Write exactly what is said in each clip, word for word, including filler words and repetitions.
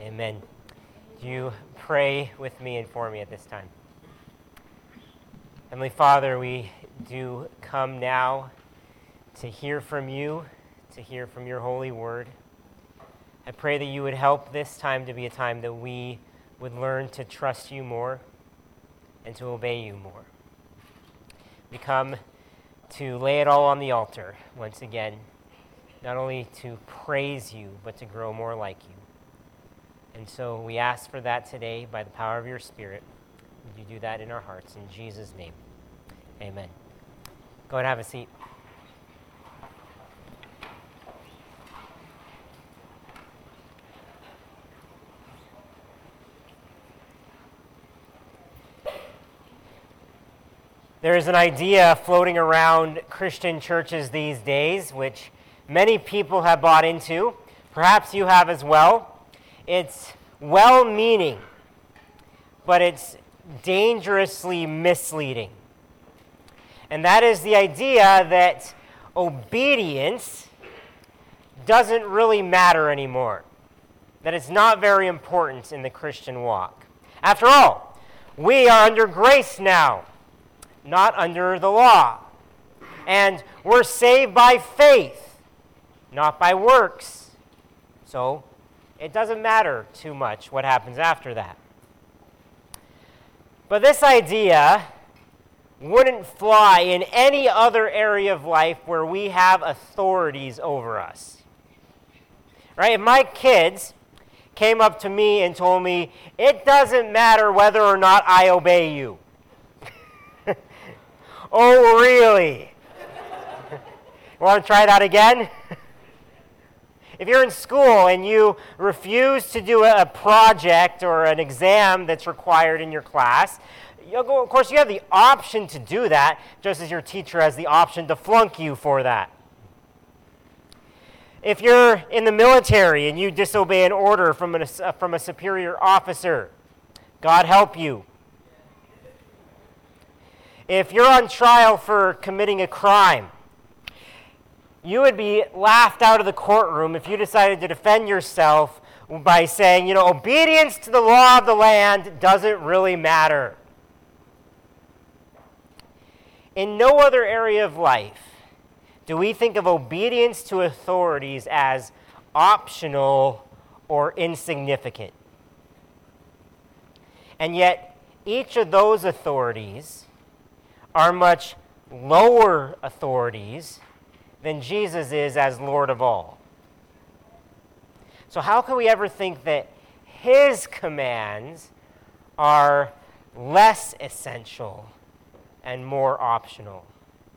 Amen. Do you pray with me and for me at this time? Heavenly Father, we do come now to hear from you, to hear from your holy word. I pray that you would help this time to be a time that we would learn to trust you more and to obey you more. We come to lay it all on the altar once again, not only to praise you, but to grow more like you. And so we ask for that today by the power of your Spirit. Would you do that in our hearts? In Jesus' name, amen. Go and have a seat. There is an idea floating around Christian churches these days, which many people have bought into. Perhaps you have as well. It's well-meaning, but it's dangerously misleading. And that is the idea that obedience doesn't really matter anymore, that it's not very important in the Christian walk. After all, we are under grace now, not under the law. And we're saved by faith, not by works. So it doesn't matter too much what happens after that. But this idea wouldn't fly in any other area of life where we have authorities over us. Right? If my kids came up to me and told me, it doesn't matter whether or not I obey you. Oh, really? Want to try that again? If you're in school and you refuse to do a project or an exam that's required in your class, you'll go, of course, you have the option to do that, just as your teacher has the option to flunk you for that. If you're in the military and you disobey an order from, an, from a superior officer, God help you. If you're on trial for committing a crime, you would be laughed out of the courtroom if you decided to defend yourself by saying, you know, obedience to the law of the land doesn't really matter. In no other area of life do we think of obedience to authorities as optional or insignificant. And yet, each of those authorities are much lower authorities than Jesus is as Lord of all. So how can we ever think that his commands are less essential and more optional?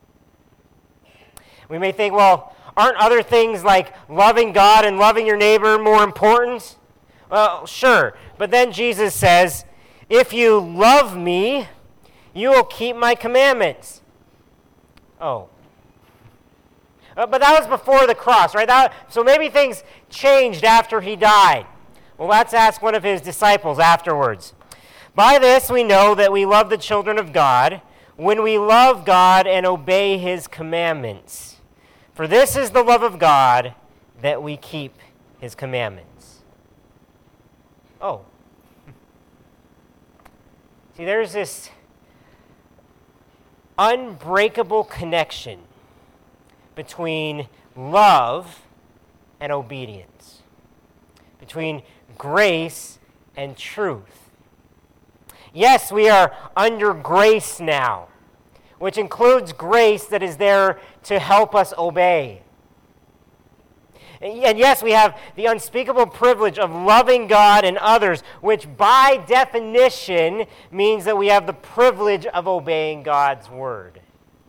We may think, well, aren't other things like loving God and loving your neighbor more important? Well, sure. But then Jesus says, if you love me, you will keep my commandments. Oh. Uh, but that was before the cross, right? That, so maybe things changed after he died. Well, let's ask one of his disciples afterwards. By this we know that we love the children of God, when we love God and obey his commandments. For this is the love of God, that we keep his commandments. Oh. See, there's this unbreakable connection between love and obedience, between grace and truth. Yes, we are under grace now, which includes grace that is there to help us obey. And yes, we have the unspeakable privilege of loving God and others, which by definition means that we have the privilege of obeying God's word.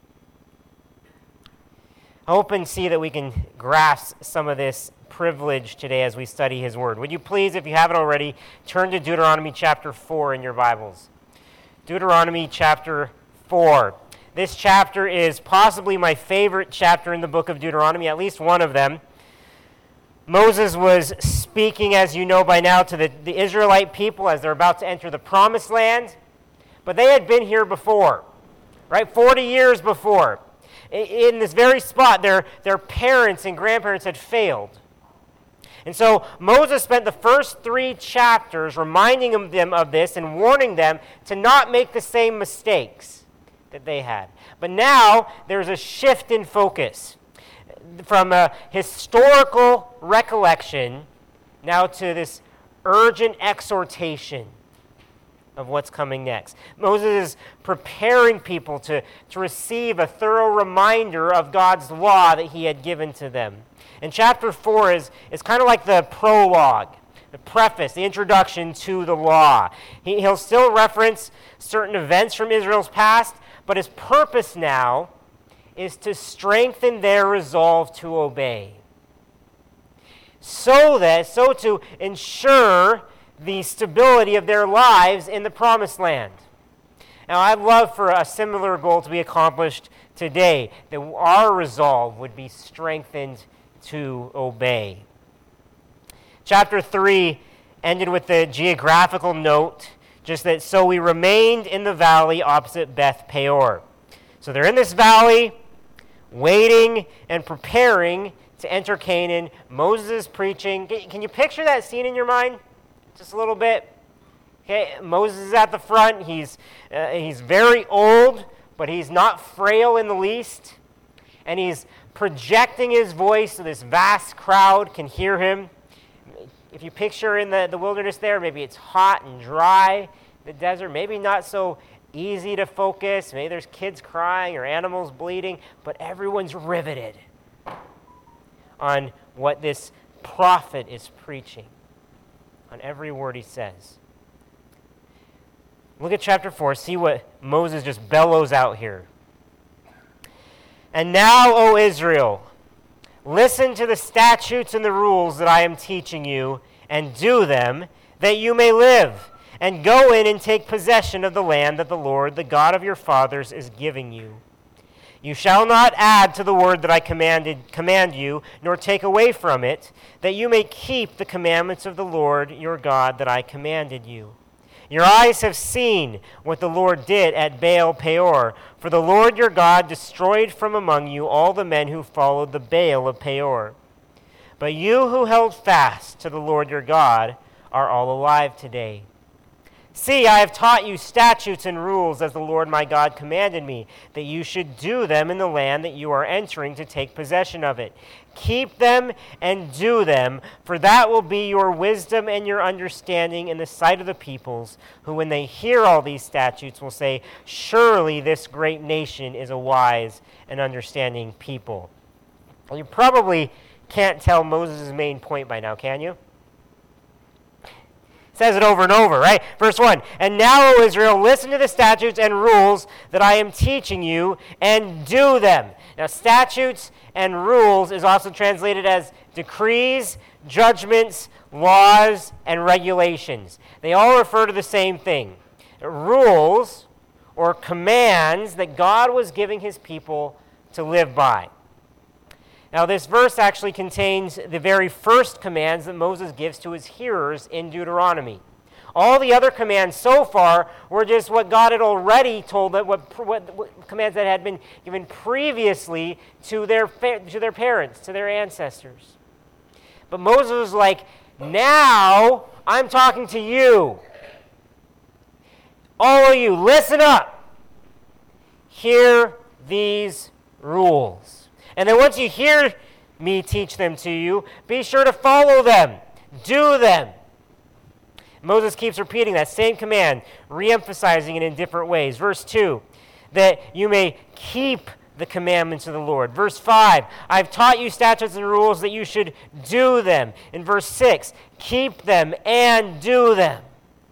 I hope and see that we can grasp some of this privilege today as we study his word. Would you please, if you haven't already, turn to Deuteronomy chapter four in your Bibles. Deuteronomy chapter four. This chapter is possibly my favorite chapter in the book of Deuteronomy, at least one of them. Moses was speaking, as you know by now, to the, the Israelite people as they're about to enter the promised land. But they had been here before, right? forty years before. In this very spot, their, their parents and grandparents had failed. And so Moses spent the first three chapters reminding them of this and warning them to not make the same mistakes that they had. But now there's a shift in focus from a historical recollection now to this urgent exhortation of what's coming next. Moses is preparing people to, to receive a thorough reminder of God's law that he had given to them. And chapter four is, is kind of like the prologue, the preface, the introduction to the law. He, he'll still reference certain events from Israel's past, but his purpose now is to strengthen their resolve to obey. So that, so to ensure the stability of their lives in the promised land. Now, I'd love for a similar goal to be accomplished today, that our resolve would be strengthened to obey. Chapter three ended with the geographical note, just that so we remained in the valley opposite Beth Peor. So they're in this valley, waiting and preparing to enter Canaan. Moses is preaching. Can you picture that scene in your mind? Just a little bit. Okay, Moses is at the front. He's uh, he's very old, but he's not frail in the least. And he's projecting his voice so this vast crowd can hear him. If you picture in the, the wilderness there, maybe it's hot and dry, the desert, maybe not so easy to focus. Maybe there's kids crying or animals bleeding, but everyone's riveted on what this prophet is preaching, on every word he says. Look at chapter four. See what Moses just bellows out here. And now, O Israel, listen to the statutes and the rules that I am teaching you, and do them, that you may live, and go in and take possession of the land that the Lord, the God of your fathers, is giving you. You shall not add to the word that I commanded, command you, nor take away from it, that you may keep the commandments of the Lord your God that I commanded you. Your eyes have seen what the Lord did at Baal Peor, for the Lord your God destroyed from among you all the men who followed the Baal of Peor. But you who held fast to the Lord your God are all alive today. See, I have taught you statutes and rules as the Lord my God commanded me, that you should do them in the land that you are entering to take possession of it. Keep them and do them, for that will be your wisdom and your understanding in the sight of the peoples, who when they hear all these statutes will say, surely this great nation is a wise and understanding people. Well, you probably can't tell Moses' main point by now, can you? Says it over and over, right? Verse one, and now, O Israel, listen to the statutes and rules that I am teaching you, and do them. Now, statutes and rules is also translated as decrees, judgments, laws, and regulations. They all refer to the same thing. Rules or commands that God was giving his people to live by. Now, this verse actually contains the very first commands that Moses gives to his hearers in Deuteronomy. All the other commands so far were just what God had already told them, what, what, what commands that had been given previously to their, to their parents, to their ancestors. But Moses was like, now I'm talking to you. All of you, listen up. Hear these rules. And then once you hear me teach them to you, be sure to follow them. Do them. Moses keeps repeating that same command, re-emphasizing it in different ways. Verse two, that you may keep the commandments of the Lord. Verse five, I've taught you statutes and rules that you should do them. In verse six, keep them and do them.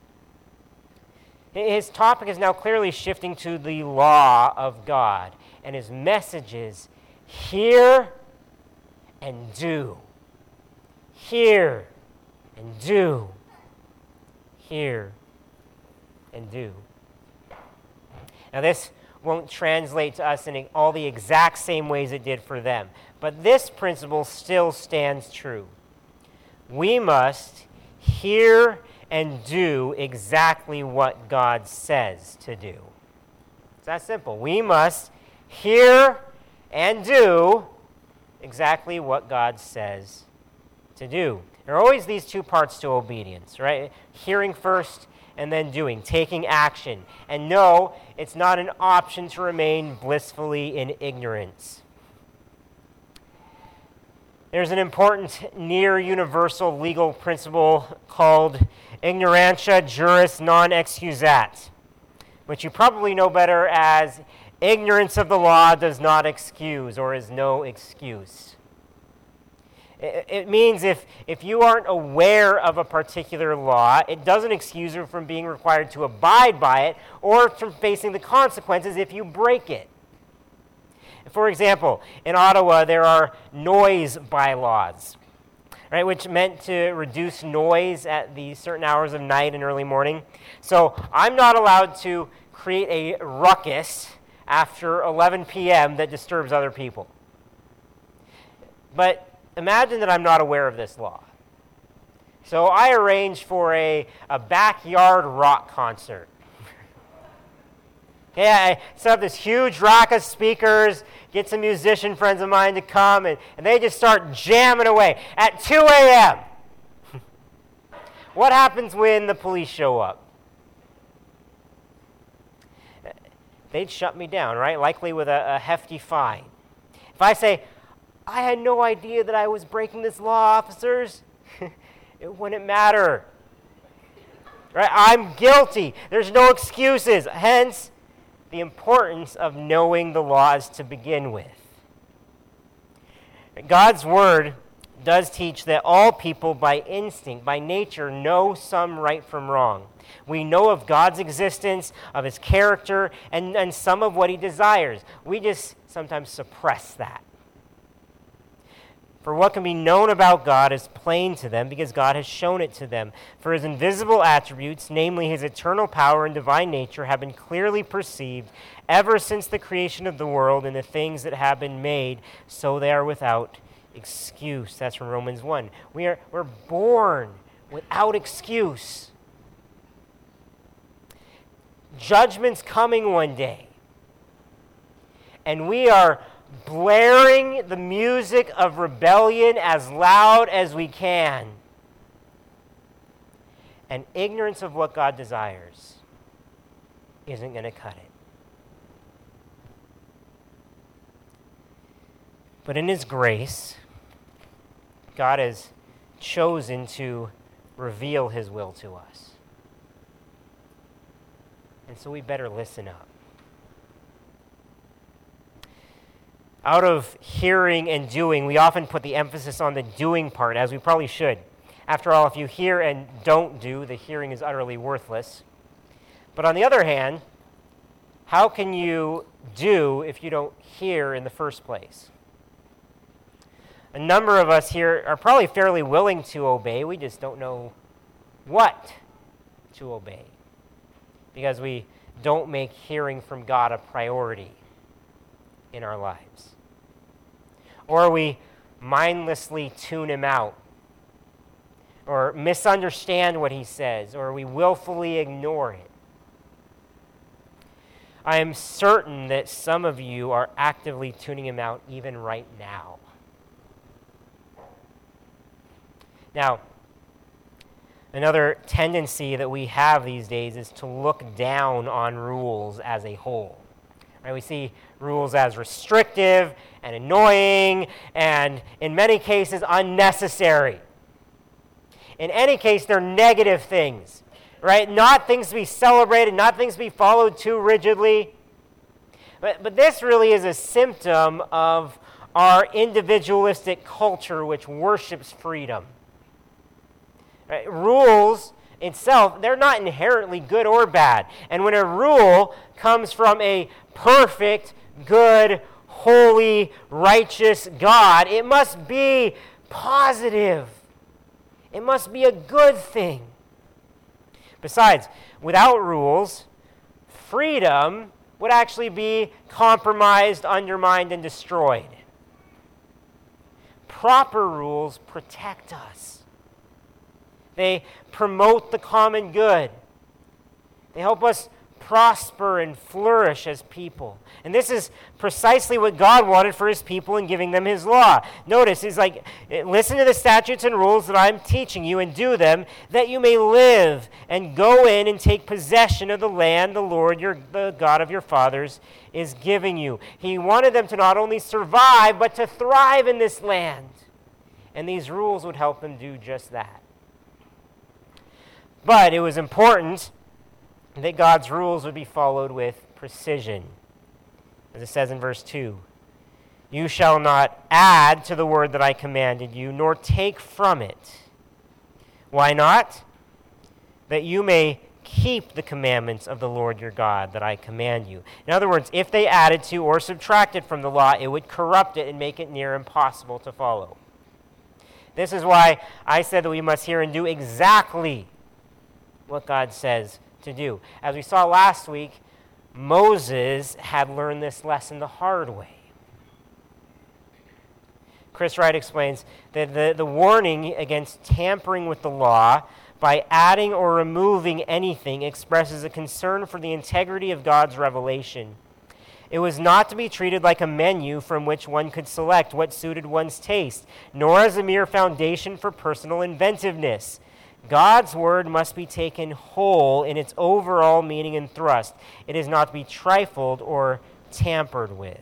His topic is now clearly shifting to the law of God, and his message is, hear and do. Hear and do. Hear and do. Now, this won't translate to us in all the exact same ways it did for them, but this principle still stands true. We must hear and do exactly what God says to do. It's that simple. We must hear and do exactly what God says to do. There are always these two parts to obedience, right? Hearing first and then doing, taking action. And no, it's not an option to remain blissfully in ignorance. There's an important near universal legal principle called ignorantia juris non excusat, which you probably know better as ignorance of the law does not excuse or is no excuse. It means if, if you aren't aware of a particular law, it doesn't excuse you from being required to abide by it or from facing the consequences if you break it. For example, in Ottawa, there are noise bylaws, right, which meant to reduce noise at the certain hours of night and early morning. So I'm not allowed to create a ruckus after eleven p.m. that disturbs other people. But imagine that I'm not aware of this law. So I arrange for a, a backyard rock concert. Yeah, I set up this huge rack of speakers, get some musician friends of mine to come, and, and they just start jamming away at two a.m. What happens when the police show up? They'd shut me down, right? Likely with a, a hefty fine. If I say, I had no idea that I was breaking this law, officers, it wouldn't matter. Right? I'm guilty. There's no excuses. Hence, the importance of knowing the laws to begin with. God's word does teach that all people by instinct, by nature, know some right from wrong. We know of God's existence, of his character, and, and some of what he desires. We just sometimes suppress that. For what can be known about God is plain to them because God has shown it to them. For his invisible attributes, namely his eternal power and divine nature, have been clearly perceived ever since the creation of the world and the things that have been made, so they are without excuse. That's from Romans one. We are, we're born without excuse. Judgment's coming one day. And we are blaring the music of rebellion as loud as we can. And ignorance of what God desires isn't going to cut it. But in his grace, God has chosen to reveal his will to us. And so we better listen up. Out of hearing and doing, we often put the emphasis on the doing part, as we probably should. After all, if you hear and don't do, the hearing is utterly worthless. But on the other hand, how can you do if you don't hear in the first place? A number of us here are probably fairly willing to obey. We just don't know what to obey because we don't make hearing from God a priority in our lives. Or we mindlessly tune him out, or misunderstand what he says, or we willfully ignore it. I am certain that some of you are actively tuning him out even right now. Now, another tendency that we have these days is to look down on rules as a whole. Right? We see rules as restrictive and annoying and, in many cases, unnecessary. In any case, they're negative things, right? Not things to be celebrated, not things to be followed too rigidly. But, but this really is a symptom of our individualistic culture which worships freedom. Right? Rules itself, they're not inherently good or bad. And when a rule comes from a perfect, good, holy, righteous God, it must be positive. It must be a good thing. Besides, without rules, freedom would actually be compromised, undermined, and destroyed. Proper rules protect us. They promote the common good. They help us prosper and flourish as people. And this is precisely what God wanted for his people in giving them his law. Notice, he's like, listen to the statutes and rules that I'm teaching you and do them, that you may live and go in and take possession of the land the Lord, your, the God of your fathers, is giving you. He wanted them to not only survive, but to thrive in this land. And these rules would help them do just that. But it was important that God's rules would be followed with precision. As it says in verse two, you shall not add to the word that I commanded you, nor take from it. Why not? That you may keep the commandments of the Lord your God that I command you. In other words, if they added to or subtracted from the law, it would corrupt it and make it near impossible to follow. This is why I said that we must hear and do exactly what God says to do. As we saw last week, Moses had learned this lesson the hard way. Chris Wright explains that the, the warning against tampering with the law by adding or removing anything expresses a concern for the integrity of God's revelation. It was not to be treated like a menu from which one could select what suited one's taste, nor as a mere foundation for personal inventiveness. God's word must be taken whole in its overall meaning and thrust. It is not to be trifled or tampered with.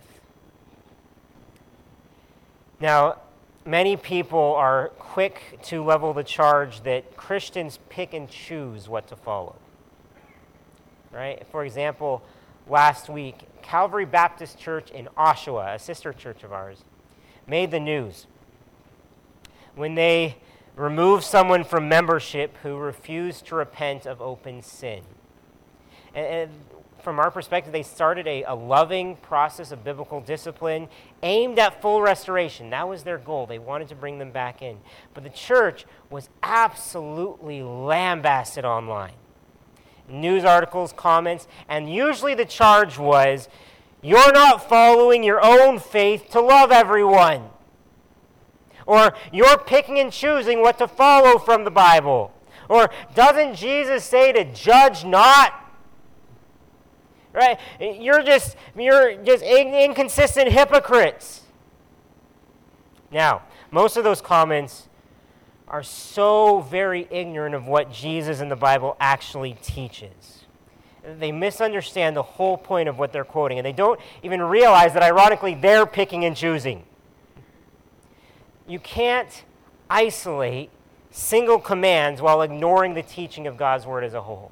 Now, many people are quick to level the charge that Christians pick and choose what to follow. Right? For example, last week, Calvary Baptist Church in Oshawa, a sister church of ours, made the news when they removed someone from membership who refused to repent of open sin. And, and from our perspective, they started a, a loving process of biblical discipline aimed at full restoration. That was their goal. They wanted to bring them back in. But the church was absolutely lambasted online. News articles, comments, and usually the charge was, you're not following your own faith to love everyone. Or you're picking and choosing what to follow from the Bible. Or doesn't Jesus say to judge not? Right? You're just you're just inconsistent hypocrites. Now, most of those comments are so very ignorant of what Jesus in the Bible actually teaches. They misunderstand the whole point of what they're quoting, and they don't even realize that, ironically, they're picking and choosing. You can't isolate single commands while ignoring the teaching of God's word as a whole.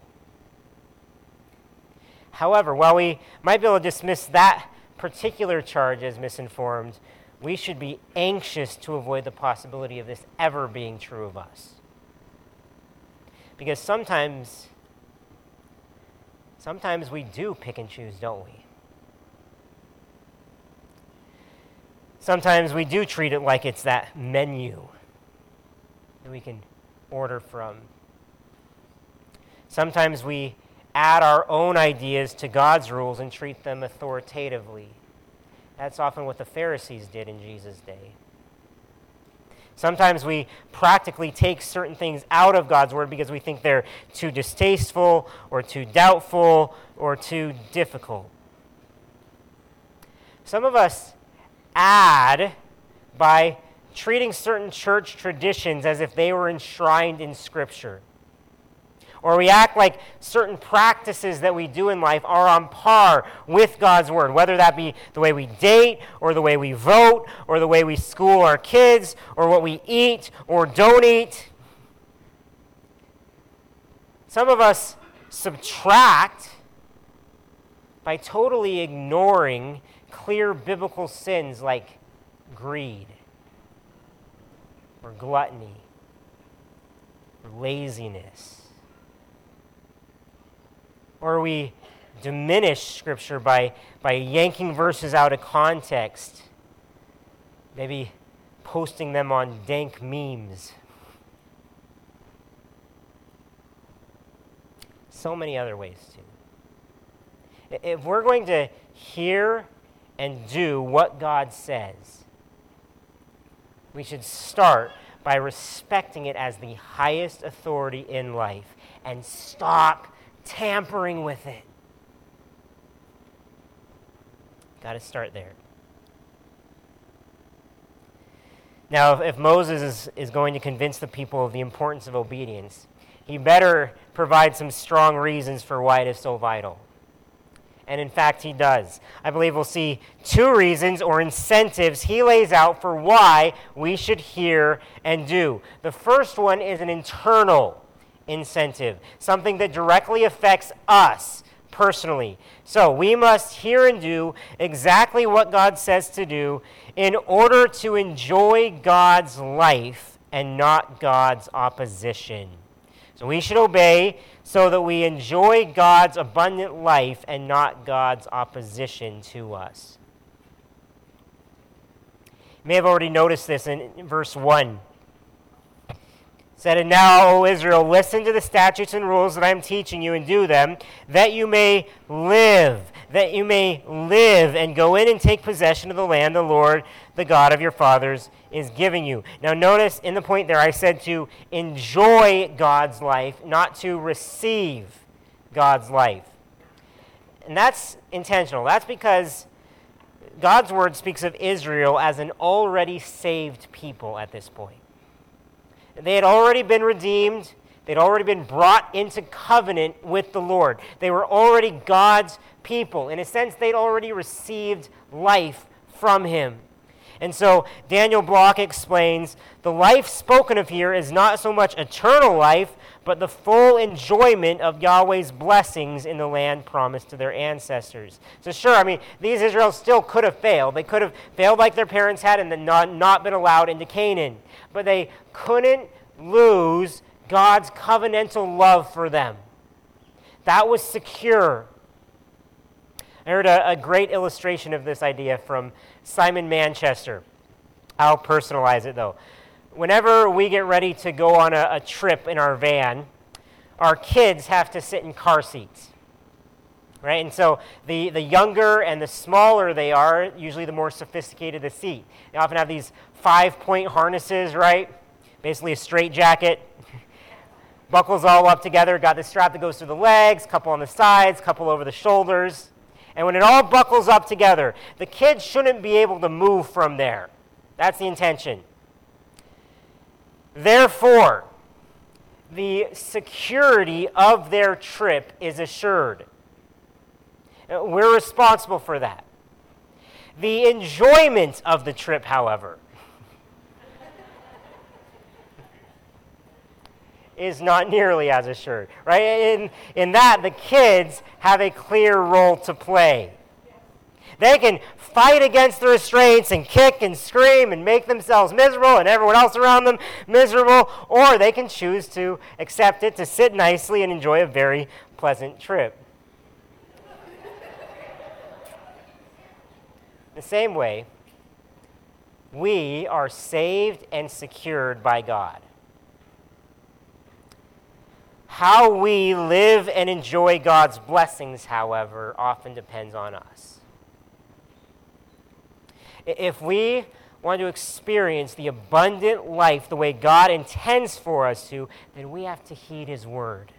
However, while we might be able to dismiss that particular charge as misinformed, we should be anxious to avoid the possibility of this ever being true of us. Because sometimes, sometimes we do pick and choose, don't we? Sometimes we do treat it like it's that menu that we can order from. Sometimes we add our own ideas to God's rules and treat them authoritatively. That's often what the Pharisees did in Jesus' day. Sometimes we practically take certain things out of God's word because we think they're too distasteful or too doubtful or too difficult. Some of us add by treating certain church traditions as if they were enshrined in Scripture. Or we act like certain practices that we do in life are on par with God's word, whether that be the way we date, or the way we vote, or the way we school our kids, or what we eat or don't eat. Some of us subtract by totally ignoring clear biblical sins like greed, or gluttony, or laziness. Or we diminish Scripture by, by yanking verses out of context, maybe posting them on dank memes. So many other ways too. If we're going to hear and do what God says, we should start by respecting it as the highest authority in life and stop tampering with it. Got to start there. Now, if, if Moses is, is going to convince the people of the importance of obedience, he better provide some strong reasons for why it is so vital. And in fact, he does. I believe we'll see two reasons or incentives he lays out for why we should hear and do. The first one is an internal incentive, something that directly affects us personally. So we must hear and do exactly what God says to do in order to enjoy God's life and not God's opposition. So we should obey so that we enjoy God's abundant life and not God's opposition to us. You may have already noticed this in verse one. It said, "And now, O Israel, listen to the statutes and rules that I am teaching you, and do them, that you may live, that you may live and go in and take possession of the land the Lord, the God of your fathers, is giving you." Now notice in the point there I said to enjoy God's life, not to receive God's life. And that's intentional. That's because God's word speaks of Israel as an already saved people at this point. They had already been redeemed. They'd already been brought into covenant with the Lord. They were already God's people. In a sense, they'd already received life from him. And so Daniel Block explains, the life spoken of here is not so much eternal life, but the full enjoyment of Yahweh's blessings in the land promised to their ancestors. So sure, I mean, these Israelites still could have failed. They could have failed like their parents had and then not, not been allowed into Canaan. But they couldn't lose God's covenantal love for them. That was secure. I heard a, a great illustration of this idea from Simon Manchester. I'll personalize it though. Whenever we get ready to go on a, a trip in our van, our kids have to sit in car seats, right? And so the, the younger and the smaller they are, usually the more sophisticated the seat. They often have these five-point harnesses, right? Basically a straight jacket. Buckles all up together, got the strap that goes through the legs, couple on the sides, couple over the shoulders. And when it all buckles up together, the kids shouldn't be able to move from there. That's the intention. Therefore, the security of their trip is assured. We're responsible for that. The enjoyment of the trip, however, is not nearly as assured, right? In, in that, the kids have a clear role to play. They can fight against the restraints and kick and scream and make themselves miserable and everyone else around them miserable, or they can choose to accept it, to sit nicely and enjoy a very pleasant trip. The same way, we are saved and secured by God. How we live and enjoy God's blessings, however, often depends on us. If we want to experience the abundant life the way God intends for us to, then we have to heed his word.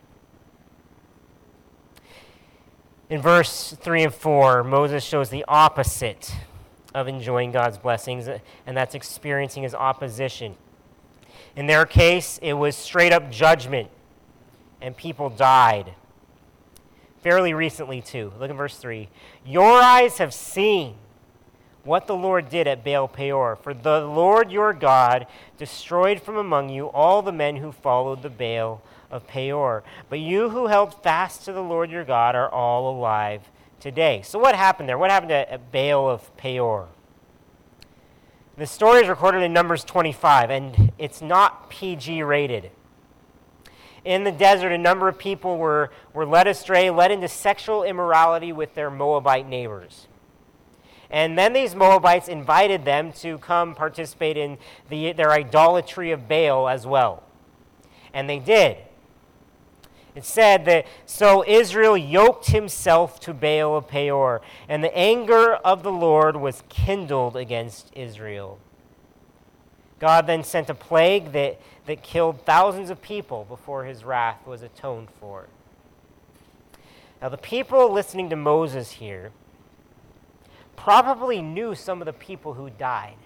In verse three and four, Moses shows the opposite of enjoying God's blessings, and that's experiencing his opposition. In their case, it was straight up judgment, and people died. Fairly recently, too. Look at verse three. Your eyes have seen what the Lord did at Baal Peor. For the Lord your God destroyed from among you all the men who followed the Baal of Peor. But you who held fast to the Lord your God are all alive today. So what happened there? What happened at Baal of Peor? The story is recorded in Numbers twenty-five, and it's not P G rated. In the desert, a number of people were, were led astray, led into sexual immorality with their Moabite neighbors. And then these Moabites invited them to come participate in the, their idolatry of Baal as well. And they did. It said that, so Israel yoked himself to Baal of Peor, and the anger of the Lord was kindled against Israel. God then sent a plague that, that killed thousands of people before his wrath was atoned for. Now the people listening to Moses here probably knew some of the people who died.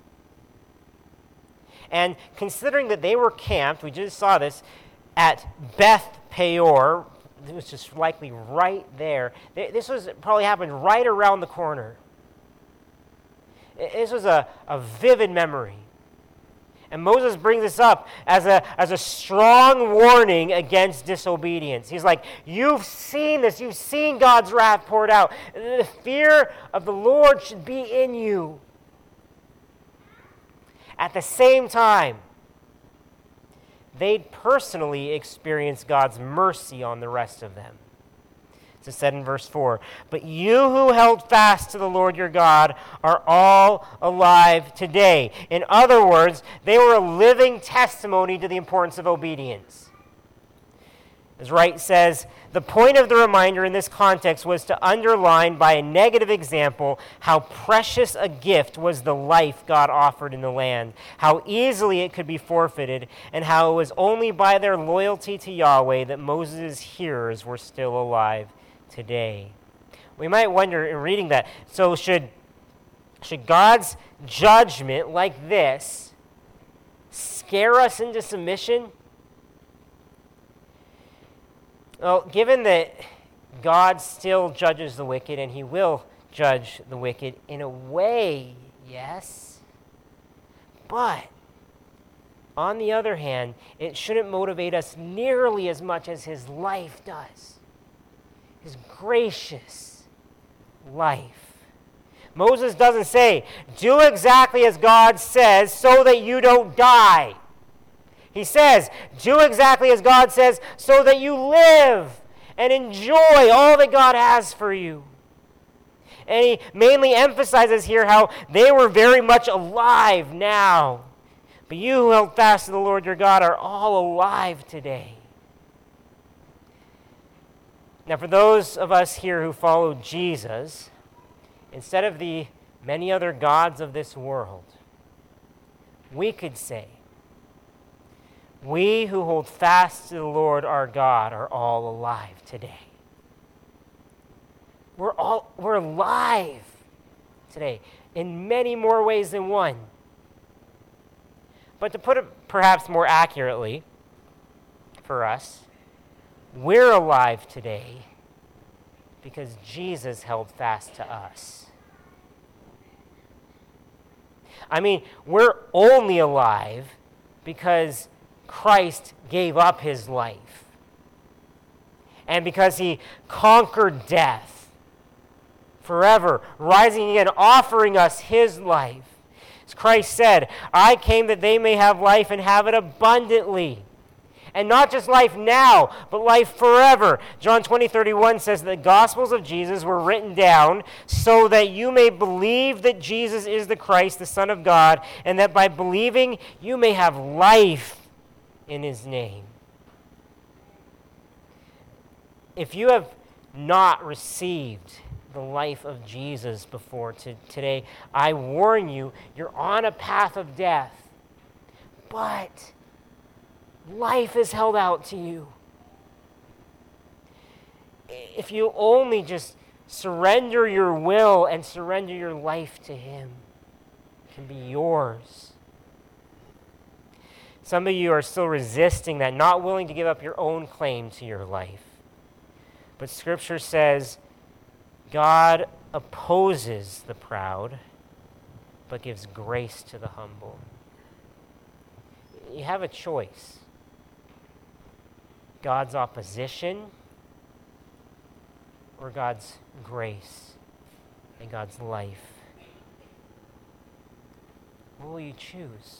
And considering that they were camped, we just saw this, at Beth Peor, it was just likely right there. This was probably happened right around the corner. This was a, a vivid memory. And Moses brings this up as a, as a strong warning against disobedience. He's like, you've seen this. You've seen God's wrath poured out. The fear of the Lord should be in you. At the same time, they'd personally experienced God's mercy on the rest of them. It's said in verse four, but you who held fast to the Lord your God are all alive today. In other words, they were a living testimony to the importance of obedience. As Wright says, the point of the reminder in this context was to underline by a negative example how precious a gift was the life God offered in the land, how easily it could be forfeited, and how it was only by their loyalty to Yahweh that Moses' hearers were still alive today. We might wonder in reading that, so should, should God's judgment like this scare us into submission? Well, given that God still judges the wicked, and he will judge the wicked in a way, yes. But, on the other hand, it shouldn't motivate us nearly as much as his life does. His gracious life. Moses doesn't say, do exactly as God says so that you don't die. He says, do exactly as God says so that you live and enjoy all that God has for you. And he mainly emphasizes here how they were very much alive now. But you who held fast to the Lord your God are all alive today. Now, for those of us here who follow Jesus, instead of the many other gods of this world, we could say, we who hold fast to the Lord our God are all alive today. We're all we're alive today in many more ways than one. But to put it perhaps more accurately for us, we're alive today because Jesus held fast to us. I mean, we're only alive because Christ gave up his life. And because he conquered death forever, rising again, offering us his life. As Christ said, I came that they may have life and have it abundantly. And not just life now, but life forever. John twenty, thirty-one says that the Gospels of Jesus were written down so that you may believe that Jesus is the Christ, the Son of God, and that by believing you may have life in his name. If you have not received the life of Jesus before to today, I warn you, you're on a path of death. But life is held out to you. If you only just surrender your will and surrender your life to him, it can be yours. Some of you are still resisting that, not willing to give up your own claim to your life. But Scripture says, God opposes the proud, but gives grace to the humble. You have a choice. God's opposition or God's grace and God's life. What will you choose?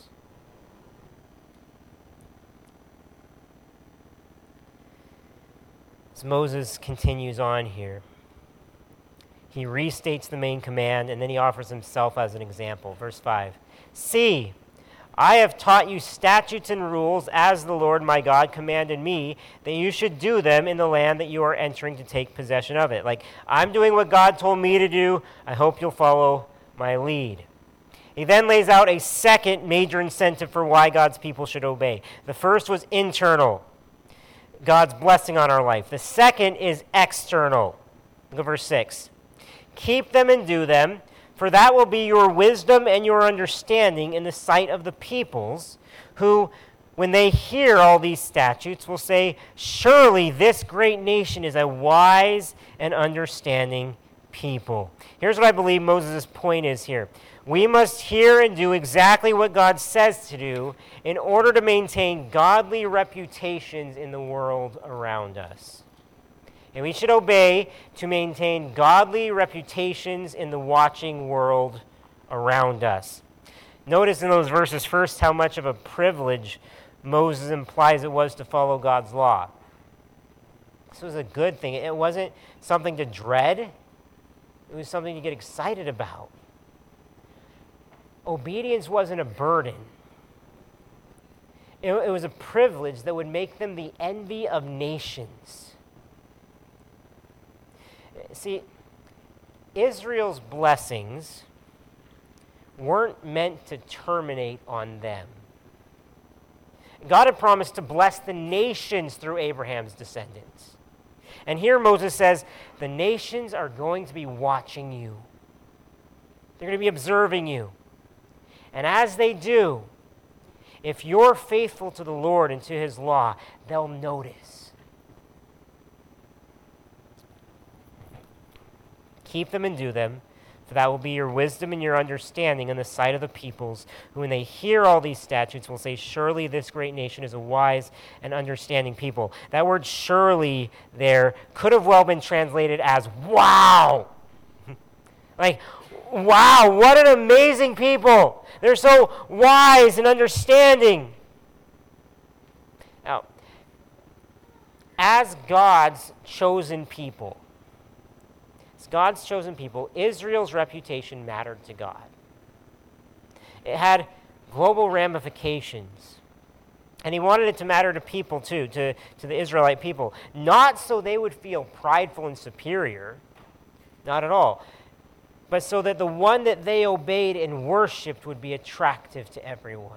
As Moses continues on here, he restates the main command and then he offers himself as an example. Verse five, see, I have taught you statutes and rules as the Lord my God commanded me, that you should do them in the land that you are entering to take possession of it. Like, I'm doing what God told me to do. I hope you'll follow my lead. He then lays out a second major incentive for why God's people should obey. The first was internal, God's blessing on our life. The second is external. Look at verse six. Keep them and do them, for that will be your wisdom and your understanding in the sight of the peoples, who, when they hear all these statutes, will say, surely this great nation is a wise and understanding people. Here's what I believe Moses' point is here. We must hear and do exactly what God says to do in order to maintain godly reputations in the world around us. And we should obey to maintain godly reputations in the watching world around us. Notice in those verses first how much of a privilege Moses implies it was to follow God's law. This was a good thing. It wasn't something to dread. It was something to get excited about. Obedience wasn't a burden. It, it was a privilege that would make them the envy of nations. See, Israel's blessings weren't meant to terminate on them. God had promised to bless the nations through Abraham's descendants. And here Moses says, the nations are going to be watching you. They're going to be observing you. And as they do, if you're faithful to the Lord and to his law, they'll notice. Keep them and do them, for that will be your wisdom and your understanding in the sight of the peoples, who when they hear all these statutes will say, surely this great nation is a wise and understanding people. That word surely there could have well been translated as wow. Like, wow, what an amazing people. They're so wise and understanding. Now, as God's chosen people, God's chosen people, Israel's reputation mattered to God. It had global ramifications. And he wanted it to matter to people too, to, to the Israelite people. Not so they would feel prideful and superior, not at all, but so that the one that they obeyed and worshiped would be attractive to everyone.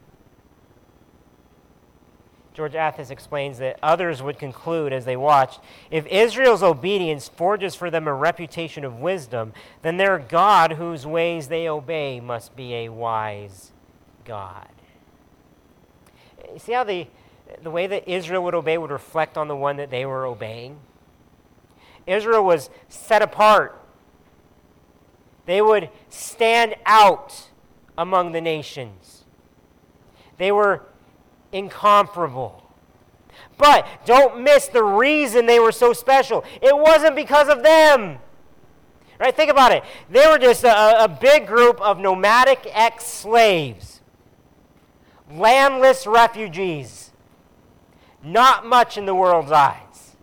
George Athas explains that others would conclude as they watched, if Israel's obedience forges for them a reputation of wisdom, then their God whose ways they obey must be a wise God. You see how the, the way that Israel would obey would reflect on the one that they were obeying? Israel was set apart. They would stand out among the nations. They were incomparable. But don't miss the reason they were so special. It wasn't because of them. Right? Think about it. They were just a, a big group of nomadic ex-slaves, landless refugees, not much in the world's eyes.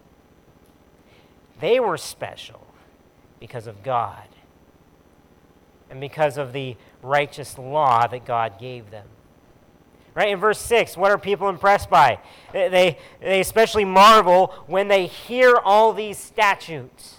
They were special because of God and because of the righteous law that God gave them. Right, in verse six, what are people impressed by? They, they especially marvel when they hear all these statutes.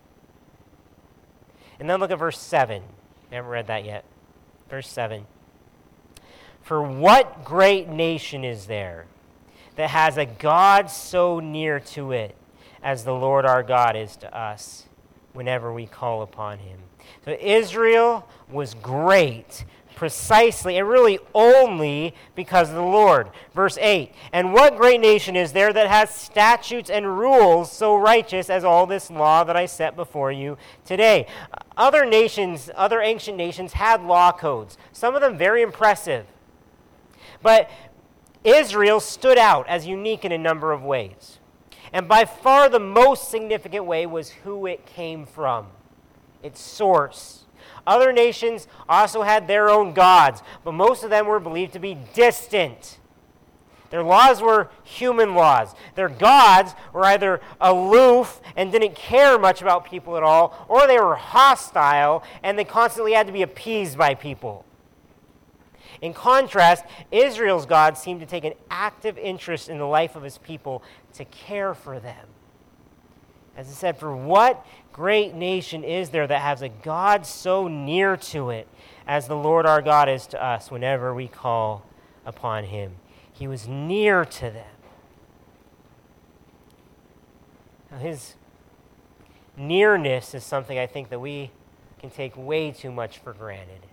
And then look at verse seven. I haven't read that yet. Verse seven. For what great nation is there that has a God so near to it as the Lord our God is to us whenever we call upon him? So Israel was great precisely and really only because of the Lord. Verse eight, and what great nation is there that has statutes and rules so righteous as all this law that I set before you today? Other nations, other ancient nations had law codes, some of them very impressive. But Israel stood out as unique in a number of ways. And by far the most significant way was who it came from, its source. Other nations also had their own gods, but most of them were believed to be distant. Their laws were human laws. Their gods were either aloof and didn't care much about people at all, or they were hostile and they constantly had to be appeased by people. In contrast, Israel's God seemed to take an active interest in the life of his people to care for them. As I said, for what great nation is there that has a God so near to it as the Lord our God is to us whenever we call upon him? He was near to them. Now his nearness is something I think that we can take way too much for granted.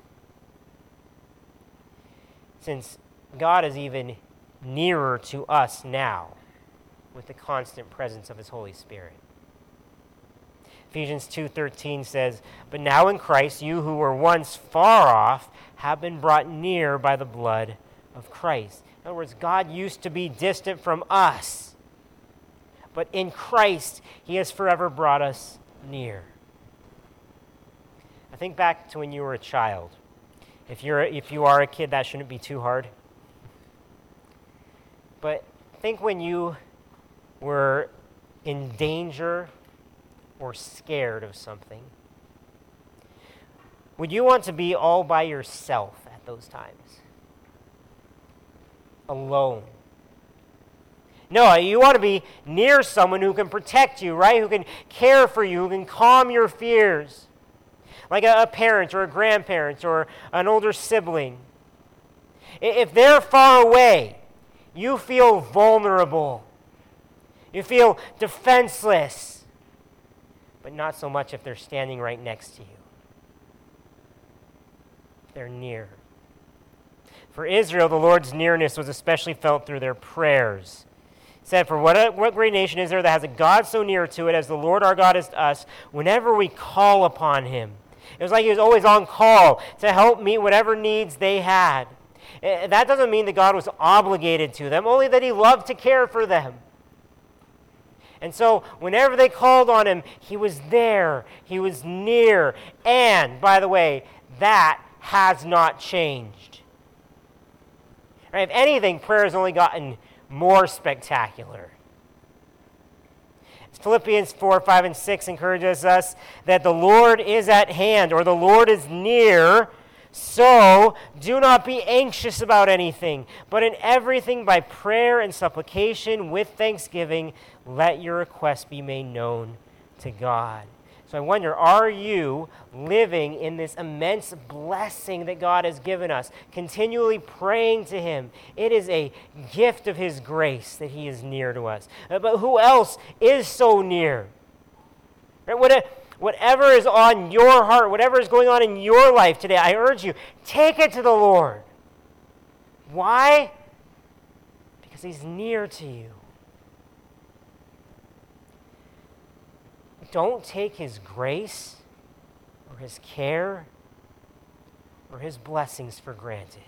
Since God is even nearer to us now with the constant presence of his Holy Spirit. Ephesians two thirteen says, "But now in Christ, you who were once far off have been brought near by the blood of Christ." In other words, God used to be distant from us, but in Christ, he has forever brought us near. I think back to when you were a child. If you're if you are a kid, that shouldn't be too hard. But think when you were in danger or scared of something. Would you want to be all by yourself at those times? Alone? No, you want to be near someone who can protect you, right? Who can care for you, who can calm your fears. Like a, a parent or a grandparent or an older sibling. If they're far away, you feel vulnerable. You feel defenseless. But not so much if they're standing right next to you. They're near. For Israel, the Lord's nearness was especially felt through their prayers. It said, "For what, what great nation is there that has a God so near to it as the Lord our God is to us whenever we call upon him?" It was like he was always on call to help meet whatever needs they had. That doesn't mean that God was obligated to them, only that he loved to care for them. And so whenever they called on him, he was there. He was near. And, by the way, that has not changed. Right? If anything, prayer has only gotten more spectacular. Philippians four, five, and six encourages us that the Lord is at hand, or the Lord is near. So do not be anxious about anything, but in everything by prayer and supplication with thanksgiving, let your requests be made known to God. So I wonder, are you living in this immense blessing that God has given us, continually praying to him? It is a gift of his grace that he is near to us. But who else is so near? Right? What a, Whatever is on your heart, whatever is going on in your life today, I urge you, take it to the Lord. Why? Because he's near to you. Don't take his grace or his care or his blessings for granted.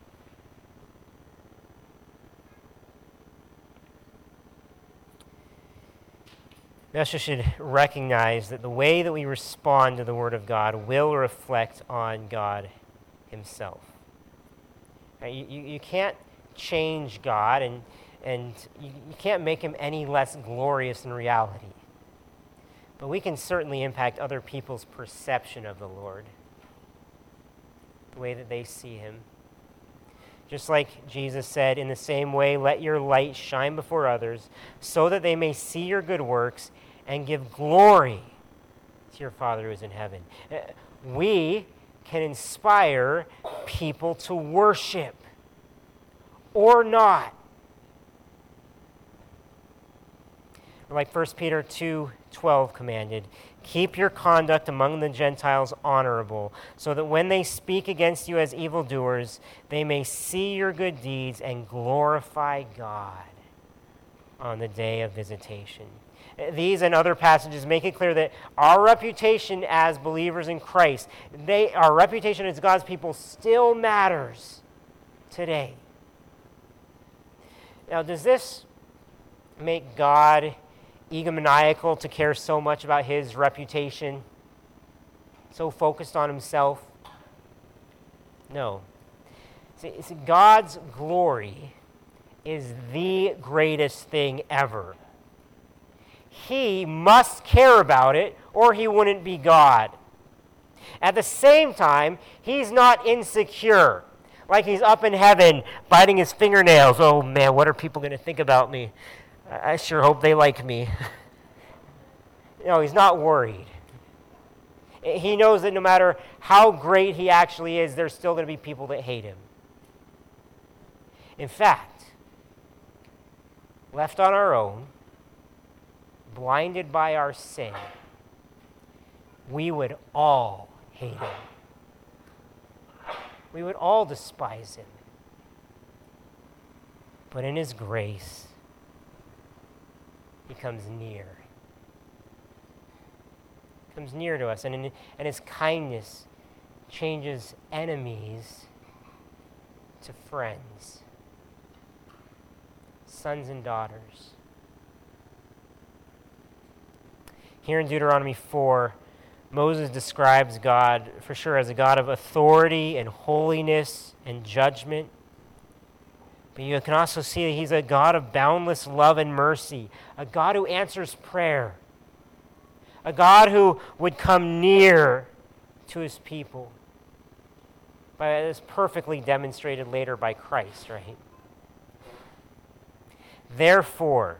We also should recognize that the way that we respond to the Word of God will reflect on God himself. Right? You, you, you can't change God, and, and you, you can't make him any less glorious in reality. But we can certainly impact other people's perception of the Lord, the way that they see him. Just like Jesus said, in the same way, let your light shine before others so that they may see your good works and give glory to your Father who is in heaven. We can inspire people to worship or not. Like First Peter two twelve commanded, keep your conduct among the Gentiles honorable, so that when they speak against you as evildoers, they may see your good deeds and glorify God on the day of visitation. These and other passages make it clear that our reputation as believers in Christ, they, our reputation as God's people still matters today. Now, does this make God egomaniacal to care so much about his reputation, so focused on himself? No. See, see, God's glory is the greatest thing ever. He must care about it, or he wouldn't be God. At the same time, he's not insecure, like he's up in heaven biting his fingernails. Oh man, what are people going to think about me? I sure hope they like me. No, he's not worried. He knows that no matter how great he actually is, there's still going to be people that hate him. In fact, left on our own, blinded by our sin, we would all hate him. We would all despise him. But in his grace, he comes near. Comes near to us, and, in, and his kindness changes enemies to friends, sons and daughters. Here in Deuteronomy four, Moses describes God for sure as a God of authority and holiness and judgment. But you can also see that he's a God of boundless love and mercy, a God who answers prayer, a God who would come near to his people. By this perfectly demonstrated later by Christ, right? Therefore,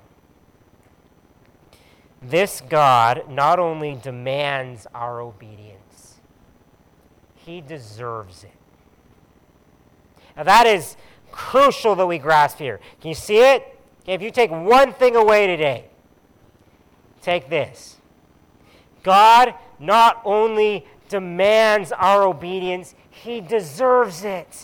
this God not only demands our obedience, he deserves it. Now that is crucial that we grasp here. Can you see it? Okay, if you take one thing away today, take this. God not only demands our obedience, he deserves it.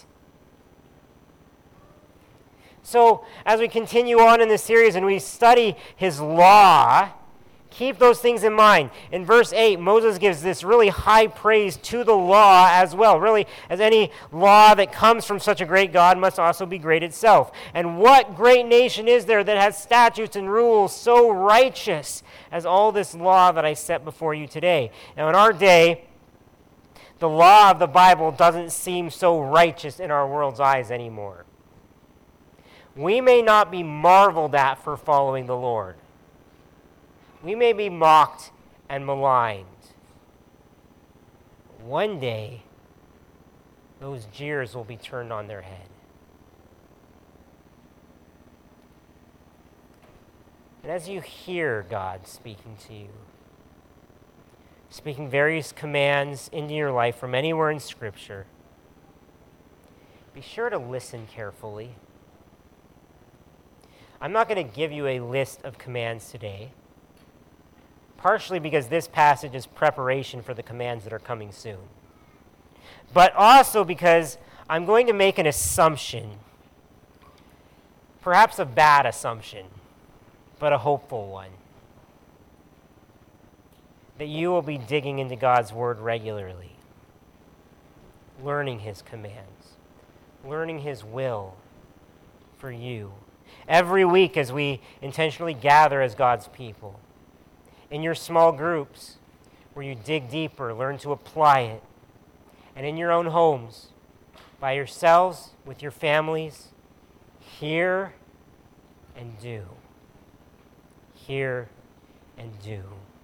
So, as we continue on in this series and we study his law, keep those things in mind. In verse eight, Moses gives this really high praise to the law as well. Really, as any law that comes from such a great God must also be great itself. And what great nation is there that has statutes and rules so righteous as all this law that I set before you today? Now, in our day, the law of the Bible doesn't seem so righteous in our world's eyes anymore. We may not be marveled at for following the Lord. We may be mocked and maligned. One day, those jeers will be turned on their head. And as you hear God speaking to you, speaking various commands into your life from anywhere in Scripture, be sure to listen carefully. I'm not going to give you a list of commands today, partially because this passage is preparation for the commands that are coming soon, but also because I'm going to make an assumption, perhaps a bad assumption, but a hopeful one, that you will be digging into God's Word regularly, learning his commands, learning his will for you. Every week as we intentionally gather as God's people, in your small groups where you dig deeper, learn to apply it, and in your own homes, by yourselves, with your families, hear and do. Hear and do.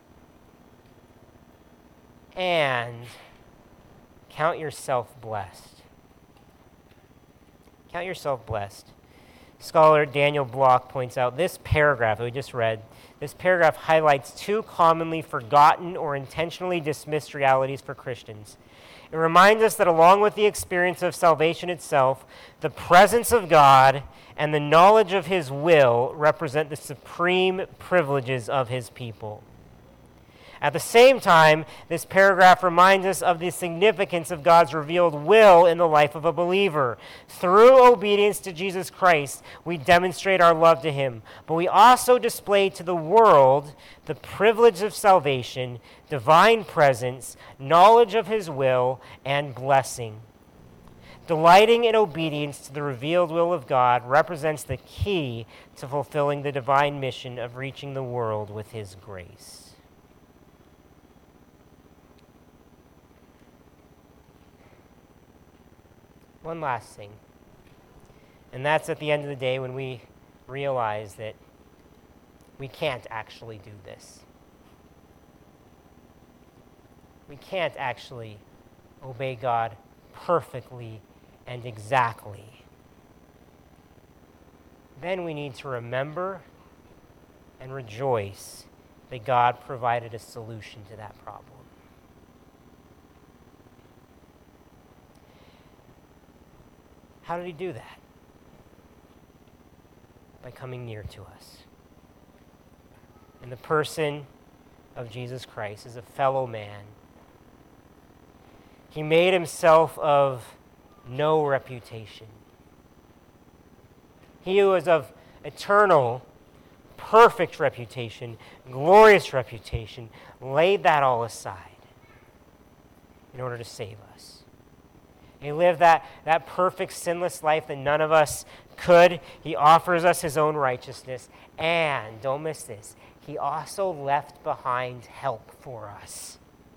And count yourself blessed. Count yourself blessed. Scholar Daniel Block points out this paragraph that we just read, this paragraph highlights two commonly forgotten or intentionally dismissed realities for Christians. It reminds us that along with the experience of salvation itself, the presence of God and the knowledge of his will represent the supreme privileges of his people. At the same time, this paragraph reminds us of the significance of God's revealed will in the life of a believer. Through obedience to Jesus Christ, we demonstrate our love to him, but we also display to the world the privilege of salvation, divine presence, knowledge of his will, and blessing. Delighting in obedience to the revealed will of God represents the key to fulfilling the divine mission of reaching the world with his grace. One last thing, and that's at the end of the day when we realize that we can't actually do this. We can't actually obey God perfectly and exactly. Then we need to remember and rejoice that God provided a solution to that problem. How did he do that? By coming near to us. And the person of Jesus Christ is a fellow man, He made himself of no reputation. He who is of eternal, perfect reputation, glorious reputation, laid that all aside in order to save us. He lived that, that perfect, sinless life that none of us could. He offers us his own righteousness. And, don't miss this, he also left behind help for us.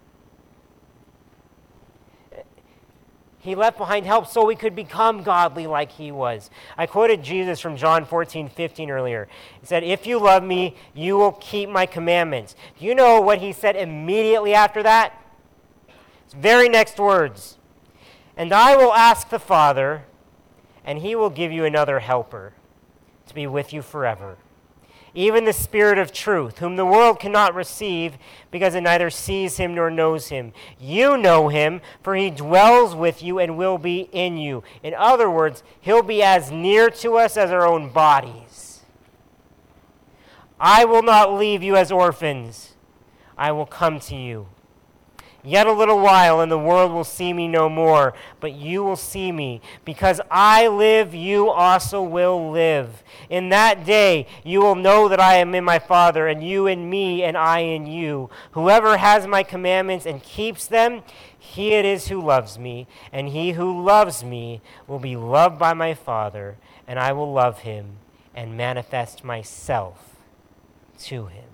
He left behind help so we could become godly like he was. I quoted Jesus from John fourteen fifteen earlier. He said, if you love me, you will keep my commandments. Do you know what he said immediately after that? His very next words. And I will ask the Father, and he will give you another helper to be with you forever. Even the Spirit of truth, whom the world cannot receive because it neither sees him nor knows him. You know him, for he dwells with you and will be in you. In other words, he'll be as near to us as our own bodies. I will not leave you as orphans. I will come to you. Yet a little while, and the world will see me no more, but you will see me. Because I live, you also will live. In that day, you will know that I am in my Father, and you in me, and I in you. Whoever has my commandments and keeps them, he it is who loves me. And he who loves me will be loved by my Father, and I will love him and manifest myself to him.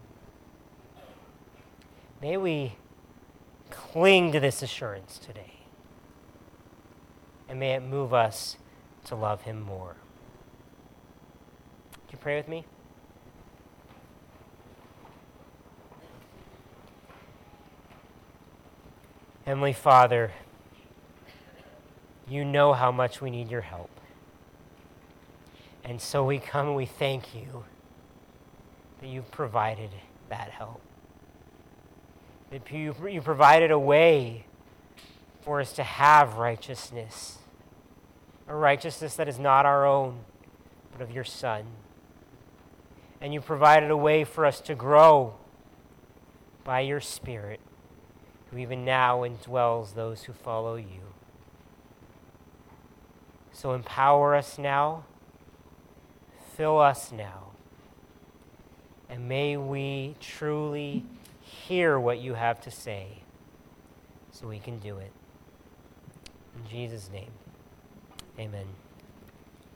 May we cling to this assurance today. And may it move us to love him more. Would you pray with me? Heavenly Father, you know how much we need your help. And so we come and we thank you that you've provided that help. That you, you provided a way for us to have righteousness, a righteousness that is not our own, but of your Son. And you provided a way for us to grow by your Spirit, who even now indwells those who follow you. So empower us now, fill us now, and may we truly hear what you have to say so we can do it. In Jesus' name, amen.